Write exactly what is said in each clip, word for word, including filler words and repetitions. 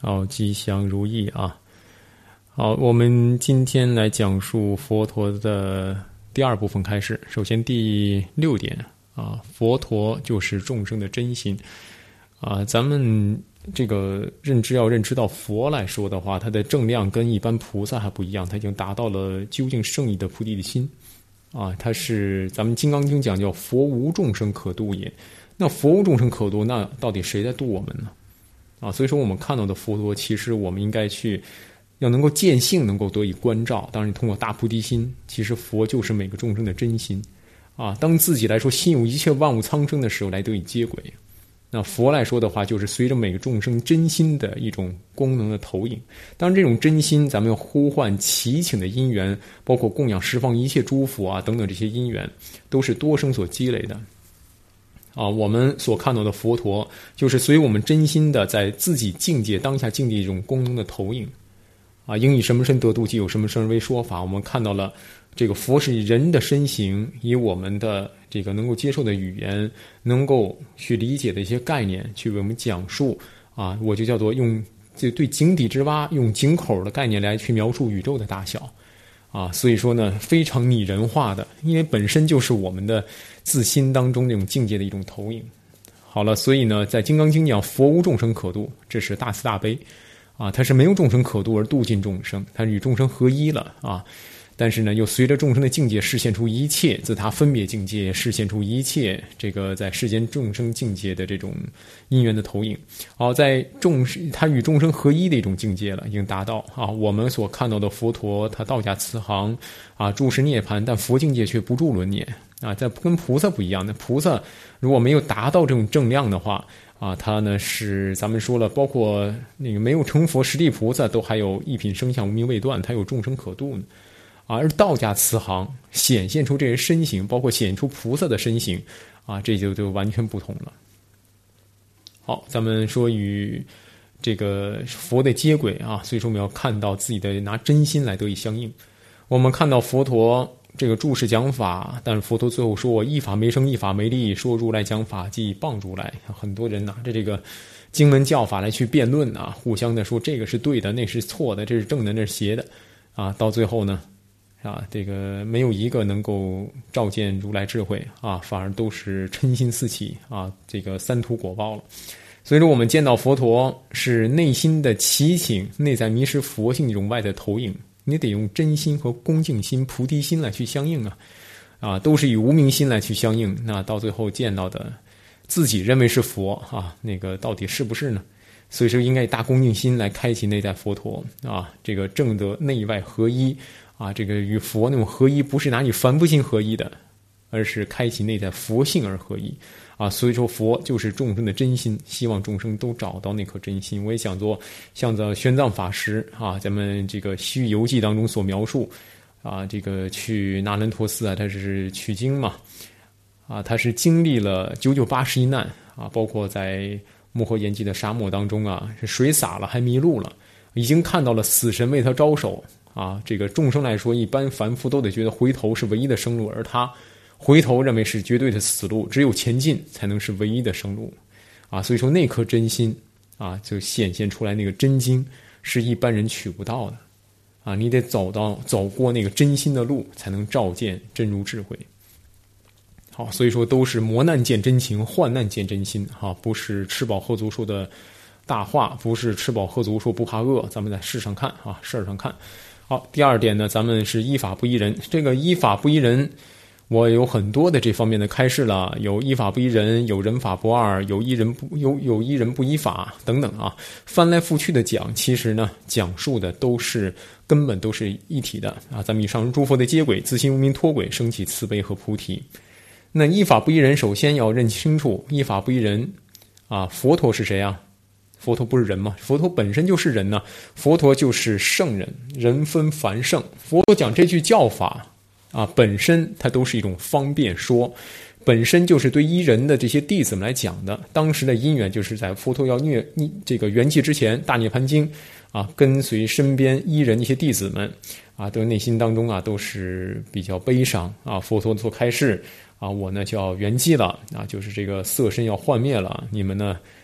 好，吉祥如意啊！好，我们今天来讲述佛陀的第二部分开始。首先第六点啊，佛陀就是众生的真心啊。咱们这个认知要认知到佛来说的话，他的正量跟一般菩萨还不一样，他已经达到了究竟圣意的菩提的心啊。他是咱们《金刚经》讲叫佛无众生可度也。那佛无众生可度，那到底谁在度我们呢？啊，所以说我们看到的佛陀，其实我们应该去要能够见性，能够得以关照。当然，通过大菩提心，其实佛就是每个众生的真心啊。当自己来说心有一切万物苍生的时候，来得以接轨。那佛来说的话，就是随着每个众生真心的一种功能的投影。当然，这种真心，咱们要呼唤祈请的因缘，包括供养十方一切诸佛啊等等这些因缘，都是多生所积累的。啊，我们所看到的佛陀，就是随我们真心的在自己境界当下境界一种功能的投影。啊，应以什么身得度，即有什么身为说法。我们看到了这个佛是以人的身形，以我们的这个能够接受的语言，能够去理解的一些概念，去为我们讲述。啊，我就叫做用这对井底之蛙，用井口的概念来去描述宇宙的大小。啊，所以说呢，非常拟人化的，因为本身就是我们的自心当中这种境界的一种投影。好了，所以呢，在《金刚经》讲佛无众生可度，这是大慈大悲啊，它是没有众生可度而度尽众生，它与众生合一了啊。但是呢，又随着众生的境界示现出一切自他分别境界，示现出一切这个在世间众生境界的这种因缘的投影。好，在众他与众生合一的一种境界了，已经达到啊。我们所看到的佛陀，他道家慈航啊，住世涅槃，但佛境界却不住轮涅啊，在跟菩萨不一样的。菩萨如果没有达到这种正量的话啊，他呢是咱们说了，包括那个没有成佛实地菩萨，都还有一品生相无明未断，他有众生可度呢。啊，而道家慈航显现出这些身形，包括显现出菩萨的身形，啊，这就就完全不同了。好，咱们说与这个佛的接轨啊，所以说我们要看到自己的拿真心来得以相应。我们看到佛陀这个注释讲法，但是佛陀最后说我一法没生，一法没立，说如来讲法即谤如来。很多人拿着这个经文教法来去辩论啊，互相的说这个是对的，那是错的，这是正的，那是邪的啊，到最后呢。啊，这个没有一个能够照见如来智慧啊，反而都是嗔心四起啊，这个三途果报了。所以说，我们见到佛陀是内心的祈请，内在迷失佛性一种外在投影，你得用真心和恭敬心、菩提心来去相应啊，啊，都是以无明心来去相应。那到最后见到的，自己认为是佛啊，那个到底是不是呢？所以说，应该以大恭敬心来开启内在佛陀啊，这个正得内外合一。啊，这个与佛那种合一，不是拿你凡夫心合一的，而是开启内在佛性而合一啊。所以说，佛就是众生的真心，希望众生都找到那颗真心。我也想做像在玄奘法师啊，咱们这个《西域游记》当中所描述啊，这个去那兰陀寺啊，他是取经嘛啊，他是经历了九九八十一难啊，包括在摩诃延吉的沙漠当中啊，是水洒了，还迷路了，已经看到了死神为他招手。啊，这个众生来说，一般凡夫都得觉得回头是唯一的生路，而他回头认为是绝对的死路，只有前进才能是唯一的生路。啊，所以说那颗真心啊，就显现出来那个真经，是一般人取不到的。啊，你得走到走过那个真心的路，才能照见真如智慧。好，所以说都是磨难见真情，患难见真心。哈、啊，不是吃饱喝足说的大话，不是吃饱喝足说不怕饿。咱们在事上看啊，事儿上看。好，第二点呢，咱们是依法不依人。这个依法不依人，我有很多的这方面的开示了，有依法不依人，有人法不二，有依人不有有依人不依法等等啊，翻来覆去的讲，其实呢，讲述的都是根本都是一体的啊。咱们以上诸佛的接轨，自心无明脱轨，升起慈悲和菩提。那依法不依人，首先要认清楚，依法不依人啊，佛陀是谁啊？佛陀不是人吗？佛陀本身就是人呢、啊，佛陀就是圣人，人分凡圣。佛陀讲这句教法啊，本身它都是一种方便说，本身就是对依人的这些弟子们来讲的。当时的因缘就是在佛陀要涅这个圆寂之前，大涅槃经啊，跟随身边依人一些弟子们啊，都内心当中啊都是比较悲伤啊。佛陀做开示啊，我呢就要圆寂了啊，就是这个色身要幻灭了，你们呢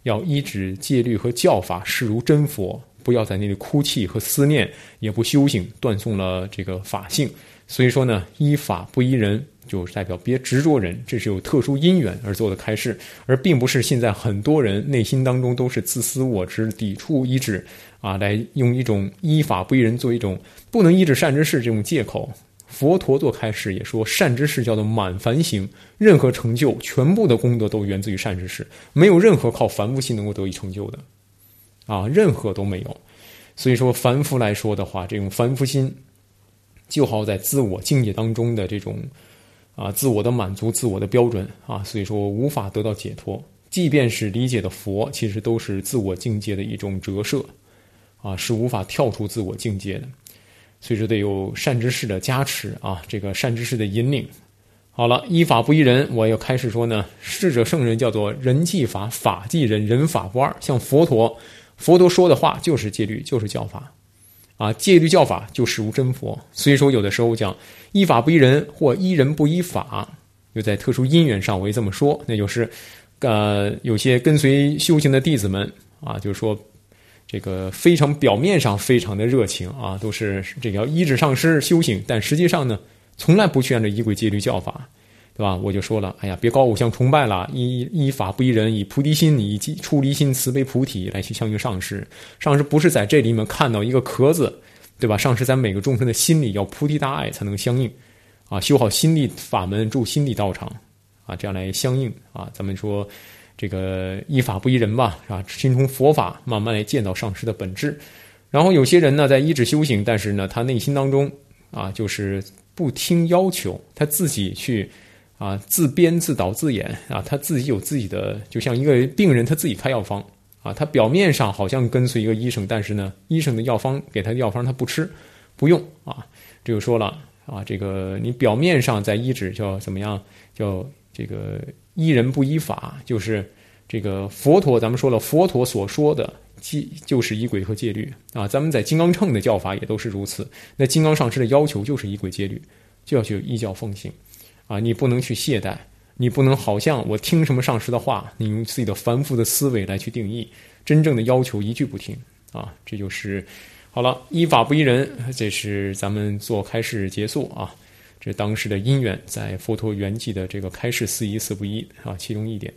要依止戒律和教法，视如真佛，不要在那里哭泣和思念，也不修行，断送了这个法性。所以说呢，依法不依人，就代表别执着人，这是有特殊因缘而做的开示，而并不是现在很多人内心当中都是自私我执、抵触依止啊，来用一种依法不依人做一种不能依止善知识这种借口。佛陀做开示也说，善知识叫做满凡行，任何成就全部的功德都源自于善知识，没有任何靠凡夫心能够得以成就的啊，任何都没有。所以说凡夫来说的话，这种凡夫心就好在自我境界当中的这种啊自我的满足、自我的标准啊，所以说无法得到解脱。即便是理解的佛，其实都是自我境界的一种折射啊，是无法跳出自我境界的。所以说得有善知识的加持啊，这个善知识的引领。好了，依法不依人，我要开始说呢，智者圣人叫做人即法，法即人，人法不二。像佛陀，佛陀说的话就是戒律，就是教法啊，戒律教法就视如真佛。所以说有的时候讲依法不依人，或依人不依法，又在特殊因缘上我也这么说，那就是呃有些跟随修行的弟子们啊，就是说这个非常表面上非常的热情啊，都是这个要依止上师修行，但实际上呢，从来不去按照仪轨戒律教法，对吧？我就说了，哎呀，别搞偶像崇拜了，依依法不依人，以菩提心，以出离心、慈悲菩提来去相应上师。上师不是在这里面看到一个壳子，对吧？上师在每个众生的心里要菩提大爱才能相应啊，修好心地法门，住心地道场啊，这样来相应啊。咱们说这个依法不依人吧，是吧？心从佛法慢慢来见到上师的本质。然后有些人呢，在依止修行，但是呢，他内心当中啊，就是不听要求，他自己去啊自编自导自演啊，他自己有自己的，就像一个病人他自己开药方啊，他表面上好像跟随一个医生，但是呢，医生的药方给他的药方他不吃不用啊，这就说了啊，这个你表面上在依止叫怎么样，叫这个依人不依法，就是这个佛陀，咱们说了，佛陀所说的就是仪轨和戒律啊，咱们在金刚乘的教法也都是如此。那金刚上师的要求就是仪轨戒律，就要去依教奉行啊，你不能去懈怠，你不能好像我听什么上师的话，你用自己的凡夫的思维来去定义，真正的要求一句不听啊，这就是好了。依法不依人，这是咱们做开示结束啊。这当时的因缘，在佛陀圆寂的这个开示四依四不依啊，其中一点。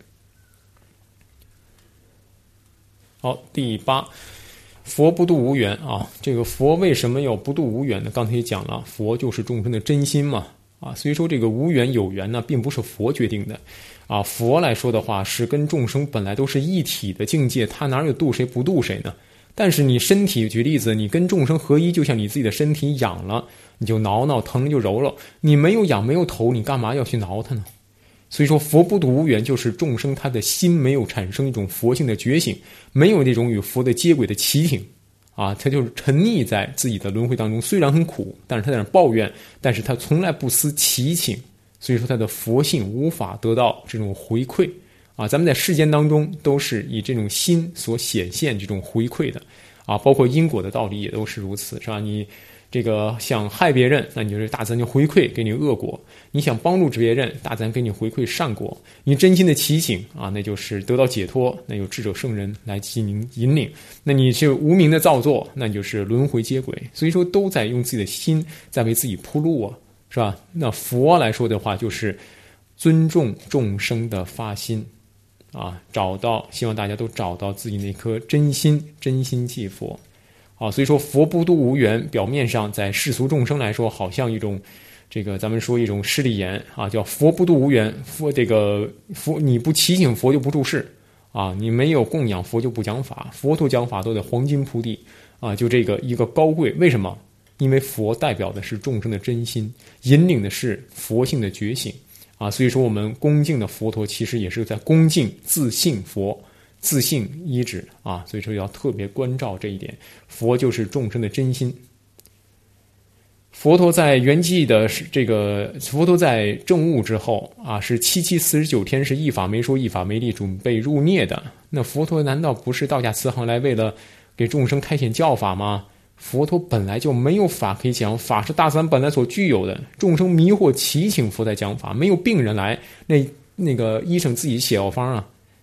好，第八，佛不度无缘啊。这个佛为什么要不度无缘呢？刚才也讲了，佛就是众生的真心嘛啊，所以说这个无缘有缘呢，并不是佛决定的啊。佛来说的话，是跟众生本来都是一体的境界，他哪有度谁不度谁呢？但是你身体，举例子，你跟众生合一，就像你自己的身体痒了，你就挠挠，疼就揉揉，你没有痒没有头，你干嘛要去挠它呢？所以说佛不度无缘，就是众生他的心没有产生一种佛性的觉醒，没有那种与佛的接轨的奇挺啊，他就是沉溺在自己的轮回当中，虽然很苦，但是他在那抱怨，但是他从来不思奇请，所以说他的佛性无法得到这种回馈啊。咱们在世间当中都是以这种心所显现这种回馈的啊，包括因果的道理也都是如此，是吧？你这个想害别人，那你就是大自然就回馈给你恶果；你想帮助别人，大自然给你回馈善果。你真心的祈请啊，那就是得到解脱，那有智者圣人来进行引领。那你是无名的造作，那你就是轮回接轨。所以说都在用自己的心在为自己铺路啊，是吧？那佛来说的话，就是尊重众生的发心啊，找到希望大家都找到自己那颗真心，真心祭佛。啊，所以说佛不度无缘，表面上在世俗众生来说，好像一种这个咱们说一种势利眼啊，叫佛不度无缘，佛这个佛你不祈请佛就不住世啊，你没有供养佛就不讲法，佛陀讲法都得黄金铺地啊，就这个一个高贵。为什么？因为佛代表的是众生的真心，引领的是佛性的觉醒啊，所以说我们恭敬的佛陀，其实也是在恭敬自信佛。自信依止啊，所以说要特别关照这一点。佛就是众生的真心。佛陀在圆寂的这个，佛陀在证悟之后啊，是七七四十九天是一法没说一法没立，准备入涅的。那佛陀难道不是道驾慈航来为了给众生开显教法吗？佛陀本来就没有法可以讲，法是大自然本来所具有的。众生迷惑祈请佛在讲法，没有病人来，那那个医生自己写药方啊。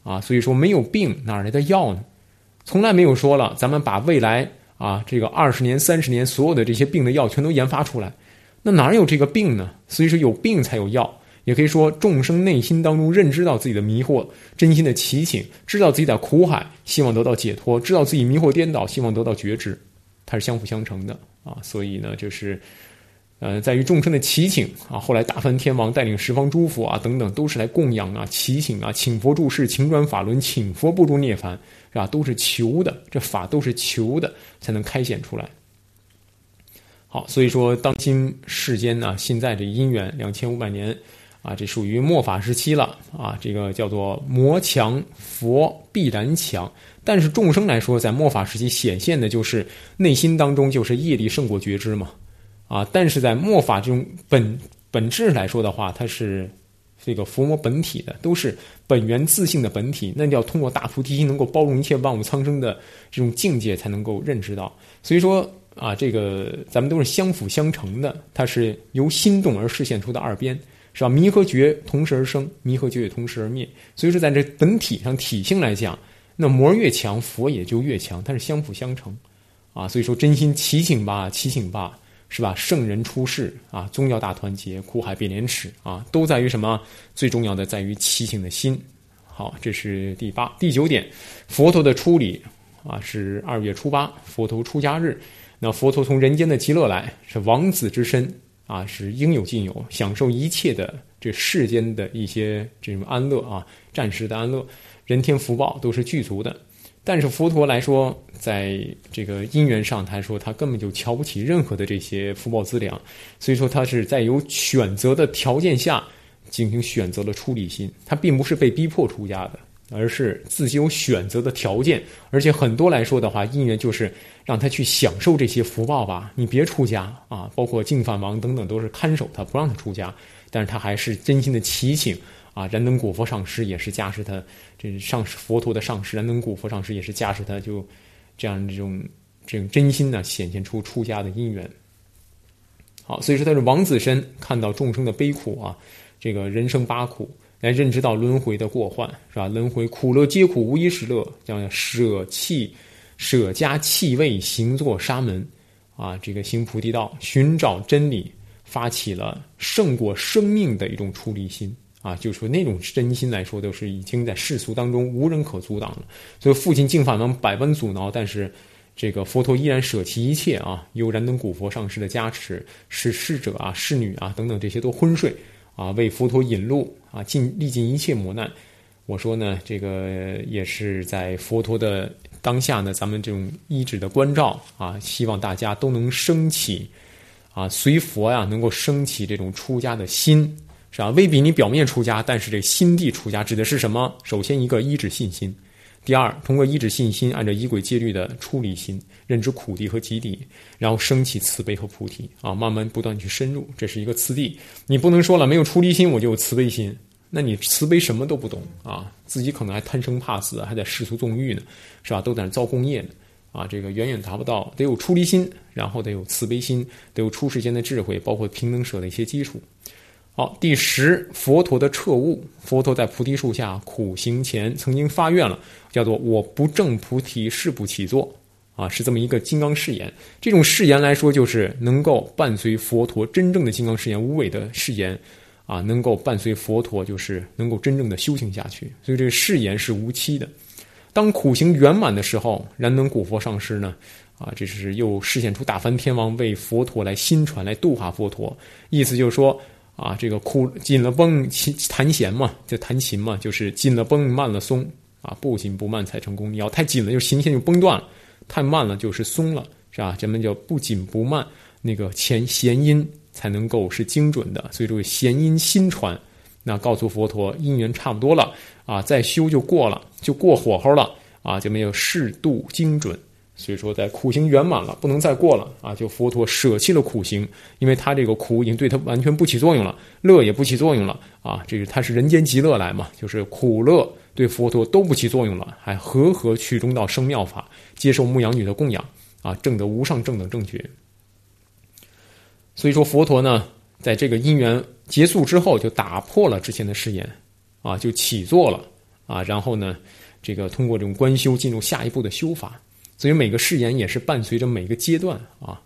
啊，所以说没有病哪来的药呢？从来没有说了咱们把未来啊这个二十年三十年所有的这些病的药全都研发出来，那哪有这个病呢？所以说有病才有药。也可以说众生内心当中认知到自己的迷惑，真心的祈请，知道自己在苦海，希望得到解脱，知道自己迷惑颠倒，希望得到觉知，它是相辅相成的啊。所以呢就是呃，在于众生的祈请啊，后来大梵天王带领十方诸佛啊等等，都是来供养啊、祈请啊，请佛住世，请转法轮，请佛不入涅槃，是吧？都是求的，这法都是求的，才能开显出来。好，所以说当今世间呢，现在这因缘两千五百年啊，这属于末法时期了啊，这个叫做魔强，佛必然强。但是众生来说，在末法时期显现的就是内心当中就是业力胜过觉知嘛。啊，但是在末法这种本本质来说的话，它是这个伏魔本体的，都是本源自性的本体，那要通过大菩提心能够包容一切万物苍生的这种境界才能够认知到。所以说啊，这个咱们都是相辅相成的，它是由心动而示现出的二边，是吧？迷和觉同时而生，迷和觉也同时而灭。所以说在这本体上体性来讲，那魔越强，佛也就越强，它是相辅相成啊。所以说真心祈请吧，祈请吧，是吧？圣人出世啊，宗教大团结，苦海变廉耻啊，都在于什么？最重要的在于祈请的心。好，这是第八、第九点。佛陀的出礼啊，是二月初八，佛陀出家日。那佛陀从人间的极乐来，是王子之身啊，是应有尽有，享受一切的这世间的一些这种安乐啊，暂时的安乐，人天福报都是具足的。但是佛陀来说，在这个因缘上，他说他根本就瞧不起任何的这些福报资粮，所以说他是在有选择的条件下进行选择了出离心，他并不是被逼迫出家的，而是自己有选择的条件。而且很多来说的话，因缘就是让他去享受这些福报吧，你别出家啊，包括净饭王等等都是看守他，不让他出家，但是他还是真心的祈请啊，燃灯古佛上师也是加持他，这上师佛陀的上师燃灯古佛上师也是加持他，就这样这种这种真心呢，显现出出家的因缘。好，所以说他是王子身，看到众生的悲苦啊，这个人生八苦，来认知到轮回的过患，是吧？轮回苦乐皆苦，无一是乐，叫舍弃舍家弃位，行作沙门啊，这个行菩提道，寻找真理，发起了胜过生命的一种出离心。啊，就是说那种真心来说，都是已经在世俗当中无人可阻挡了。所以父亲净饭王百般阻挠，但是这个佛陀依然舍弃一切啊，由燃灯古佛上师的加持，使侍者啊、侍女啊等等这些都昏睡啊，为佛陀引路啊，尽历尽一切磨难。我说呢，这个也是在佛陀的当下呢，咱们这种依止的关照啊，希望大家都能升起啊，随佛呀、啊，能够升起这种出家的心。是吧？未必你表面出家，但是这心地出家指的是什么？首先一个依止信心，第二通过依止信心，按照仪轨戒律的出离心，认知苦谛和极谛，然后升起慈悲和菩提啊，慢慢不断去深入，这是一个次第。你不能说了没有出离心我就有慈悲心，那你慈悲什么都不懂啊，自己可能还贪生怕死，还在世俗纵欲呢，是吧？都在那造共业呢。啊，这个远远达不到，得有出离心，然后得有慈悲心，得有出世间的智慧，包括平等舍的一些基础。好，第十，佛陀的彻悟。佛陀在菩提树下苦行前曾经发愿了，叫做我不证菩提誓不起坐啊，是这么一个金刚誓言。这种誓言来说，就是能够伴随佛陀真正的金刚誓言，无伪的誓言啊，能够伴随佛陀，就是能够真正的修行下去。所以这个誓言是无期的。当苦行圆满的时候，燃灯古佛上师呢，啊，这是又示现出大梵天王为佛陀来心传，来度化佛陀。意思就是说，啊，这个苦紧了绷，弹弦嘛，就弹琴嘛，就是紧了绷，慢了松啊，不紧不慢才成功。你要太紧了，就琴弦就崩断了；太慢了，就是松了，是吧？咱们叫不紧不慢，那个弦弦音才能够是精准的。所以这个弦音心传，那告诉佛陀因缘差不多了啊，再修就过了，就过火候了啊，就没有适度精准。所以说在苦行圆满了，不能再过了啊，就佛陀舍弃了苦行，因为他这个苦已经对他完全不起作用了，乐也不起作用了啊，这个他是人间极乐来嘛，就是苦乐对佛陀都不起作用了，还和合去中道生妙法，接受牧羊女的供养啊，证得无上正等正觉。所以说佛陀呢，在这个因缘结束之后，就打破了之前的誓言啊，就起坐了啊，然后呢，这个通过这种观修进入下一步的修法。所以每个誓言也是伴随着每个阶段啊。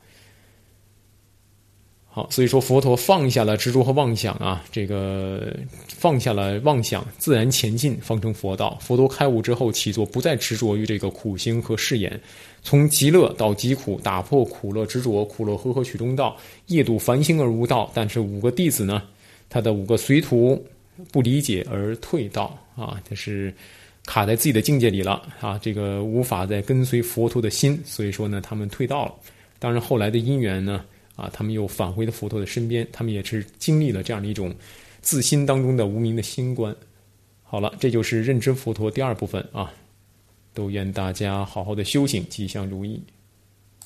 好，所以说佛陀放下了执着和妄想啊，这个放下了妄想，自然前进，方成佛道。佛陀开悟之后，起作不再执着于这个苦行和誓言，从极乐到极苦，打破苦乐执着，苦乐和合取中道，业度凡行而无道。但是五个弟子呢，他的五个随徒不理解而退道啊，就是卡在自己的境界里了啊，这个无法再跟随佛陀的心，所以说呢，他们退道了。当然后来的因缘呢，啊，他们又返回了佛陀的身边，他们也是经历了这样的一种自心当中的无明的心观。好了，这就是认知佛陀第二部分啊，都愿大家好好的修行，吉祥如意。